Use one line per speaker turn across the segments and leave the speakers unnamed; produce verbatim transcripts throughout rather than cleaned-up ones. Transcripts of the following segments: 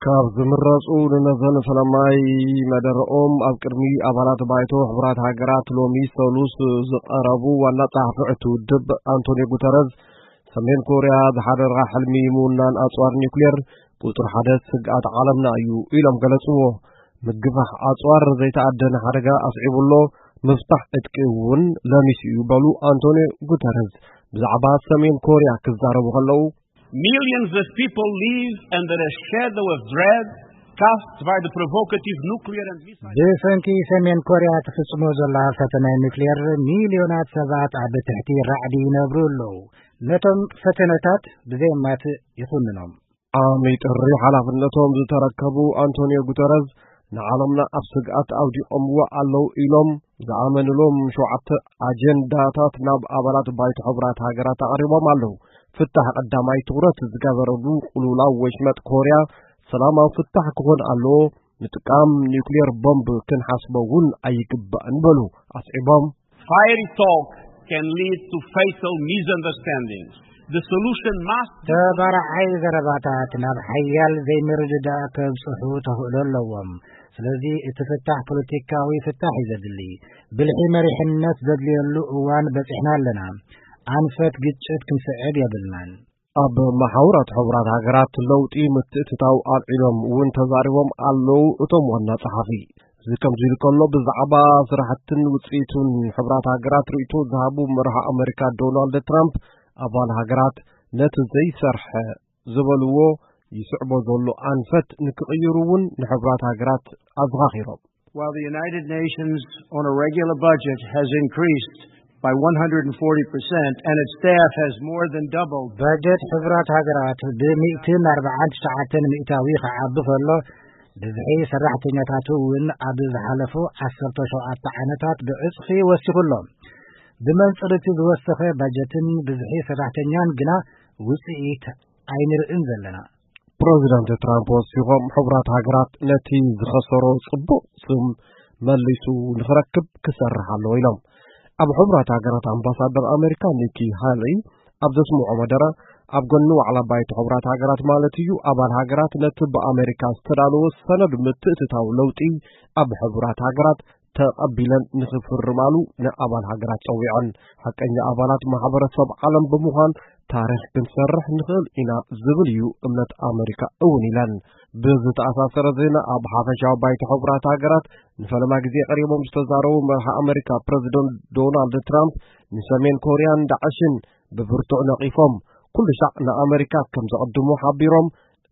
ካብ ዝምረጹ ንነዘን ሰላማይ መደረኦም ኣብ ቅድሚ ኣባላት ባይቶ ሕብራት ሃገራት ሎሚ ሰሉስ ዝቐረቡ ዋና ጸሓፊ እቲ ውድብ አንቶኒዮ ጉተረዝ ሰሜን ኮርያ ዝሓደረኻ ሕልሚ ምውናን ኣጽዋር ኒውክሌር ቁጥር ሓደ ስግኣት ዓለምና እዩ ኢሎም ገለጽዎ። ምግፋሕ ኣጽዋር ዘይተኣደነ ሓደጋ ኣስዒቡሎ ምፍታሕ ዕጥቂ እውን ለሚስ እዩ በሉ አንቶኒዮ ጉተረዝ ብዛዕባ ሰሜን ኮርያ ክዛረቡ ከለዉ
Millions of people live under a shadow of dread cast by the provocative nuclear and missile.
በፈንኪ ሰሜን ኮርያ ተፈጽሞ ዘላ ፈተና ኒውክሌር ሚሊዮናት ሰባት ኣብ ትሕቲ ራዕዲ ይነብሩ ኣለዉ። ነቶም ፈተነታት ብዘይማት ይኹንኖም
ዓመይ ጥሪ ሓላፍነቶም ዝተረከቡ አንቶኒዮ ጉተረዝ ንዓለምና ኣብ ስግኣት ኣውዲቖምዎ ኣለዉ ኢሎም ዝኣመንሎም ሸውዓተ ኣጀንዳታት ናብ ኣባላት ባይቶ ሕብራት ሃገራት ኣቕሪቦም ኣለዉ። ፍታሕ ቀዳማይ ትኩረት ዝገበረሉ ቁልውላው ወሽመጥ ኮርያ ሰላማዊ ፍታሕ ክኾን ኣለዎ። ንጥቃም ኒውክሌር ቦምብ ክንሓስቦ እውን ኣይግባእን በሉ ኣስዒቦም
Fiery talk can lead to fatal misunderstandings. The solution must
ተባራዓይ ዘረባታት ናብ ሓያል ዘይምርድዳእ ከብጽሑ ተኽእሎ ኣለዎም። ስለዚ እቲ ፍታሕ ፖለቲካዊ ፍታሕ ይዘድሊ ብልሒ መሪሕነት ዘድልየሉ እዋን በፂሕና ኣለና። አንፈት ግጭት ክንስዕብ የብልናን
ኣብ ማሕበራት ሕብራት ሃገራት ለውጢ ምትእትታው አልዒሎም እውን ተዛሪቦም ኣለዉ እቶም ዋና ጸሓፊ እዚ ከምዚ ኢሉ ከሎ ብዛዕባ ስራሕትን ውፅኢቱን ሕብራት ሃገራት ርእይቶ ዝሃቡ መራሒ ኣሜሪካ ዶናልድ ትራምፕ ኣባል ሃገራት ነቲ ዘይሰርሐ ዝበልዎ ይስዕቦ ዘሎ አንፈት ንክቕይሩ እውን ንሕብራት ሃገራት ኣዘኻኺሮም
While the United Nations on a regular budget has increased by one hundred forty percent and its staff has more than doubled.
Budget ሕብራት ሃገራት ብ149 ሚእታዊ ከዓቢ ከሎ ብዝሒ ሰራሕተኛታቱ እውን ኣብ ዝሓለፉ ዓሰርተ ሸውዓተ ዓመታት ብዕጽፊ ወሲኹሎም። ብመንጽርቲ ዝወሰኸ ባጀትን ብዝሒ ሰራሕተኛን ግና ውጽኢት ኣይንርእን ዘለና።
ፕሬዚዳንት ትራምፕ ወሲኾም ሕብራት ሃገራት ነቲ ዝኸሰሮ ጽቡቕ ስም መሊሱ ንኽረክብ ክሰርሕ ኣለዎ ኢሎም ኣብ ሕብራት ሃገራት ኣምባሳደር ኣሜሪካ ኒኪ ሃሊ ኣብ ዘስምዖ መደረ ኣብ ጎኒ ዋዕላ ባይቶ ሕብራት ሃገራት ማለት እዩ ኣባል ሃገራት ነቲ ብኣሜሪካ ዝተዳለወ ሰነድ ምትእትታው ለውጢ ኣብ ሕብራት ሃገራት ተቐቢለን ንኽፍርማሉ ንኣባል ሃገራት ጸዊዐን ሓቀኛ ኣባላት ማሕበረሰብ ዓለም ብምዃን ታሪኽ ክንሰርሕ ንኽእል ኢና ዝብል እዩ እምነት ኣሜሪካ እውን ኢለን ብዝተኣሳሰረ ዜና ኣብ ሓፈሻዊ ባይቶ ሕብራት ሃገራት ንፈለማ ግዜ ቀሪቦም ዝተዛረቡ መራሒ ኣሜሪካ ፕሬዚደንት ዶናልድ ትራምፕ ንሰሜን ኮርያን ዳዕሽን ብብርቱዕ ነቒፎም ኩሉ ሻዕ ንኣሜሪካ ከም ዘቐድሙ ሓቢሮም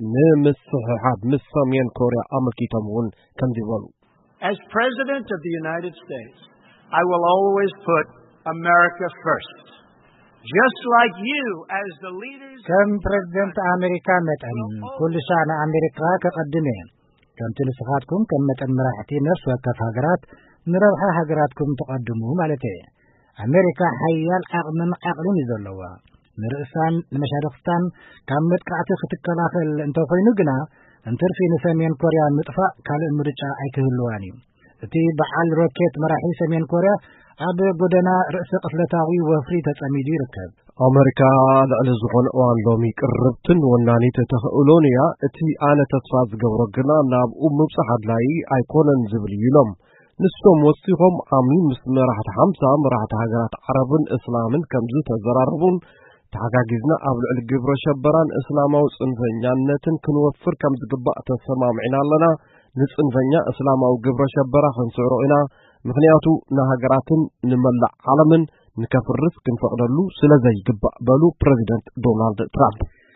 ንምስሕሓብ ምስ ሰሜን ኮርያ ኣመልኪቶም እውን ከምዚ ይበሉ
As President of the United States, I will always put America first. Just like you as the leaders
ከም ፕሬዝደንት ኣሜሪካ መጠን ኩሉ ሻዕ ንኣሜሪካ ከቐድመ ከምቲ ንስኻትኩም ከም መጠን መራሕቲ ነፍሲ ወከፍ ሃገራት ንረብሓ ሃገራትኩም ተቐድሙ ማለት እዩ። ኣሜሪካ ሓያል ዓቕምን ዓቕልን እዩ ዘለዋ ንርእሳን ንመሻርክታን ካብ መጥቃዕቲ ክትከላኸል እንተኾይኑ ግና እንተርፊ ንሰሜን ኮርያ ምጥፋእ ካልእ ምርጫ ኣይክህልዋን እዩ። እቲ በዓል ሮኬት መራሒ ሰሜን ኮርያ ኣብ ጎደና ርእሰ ቅትለታዊ ወፍሪ ተጸሚዱ ይርከብ።
ኣሜሪካ ልዕሊ ዝኾነ እዋን ሎሚ ቅርብትን ወናኒት ተኽእሎን እያ እቲ ኣነ ተስፋ ዝገብሮ ግና ናብኡ ምብጻሕ ኣድላይ ኣይኮነን ዝብል ኢሎም ንሶም ወሲኾም ዓሚ ምስ መራሕቲ ሓምሳ መራሕቲ ሃገራት ዓረብን እስላምን ከምዚ ተዘራረቡን ተሓጋጊዝና ኣብ ልዕሊ ግብረ ሸበራን እስላማዊ ጽንፈኛነትን ክንወፍር ከም ዝግባእ ተሰማምዒና ኣለና ንጽንፈኛ እስላማዊ ግብረ ሸበራ ክንስዕሮ ኢና ምክንያቱ ንሃገራትን ንመላእ ዓለምን ንከፍርስ ክንፈቅደሉ ስለ ዘይግባእ በሉ ፕሬዚደንት ዶናልድ ትራምፕ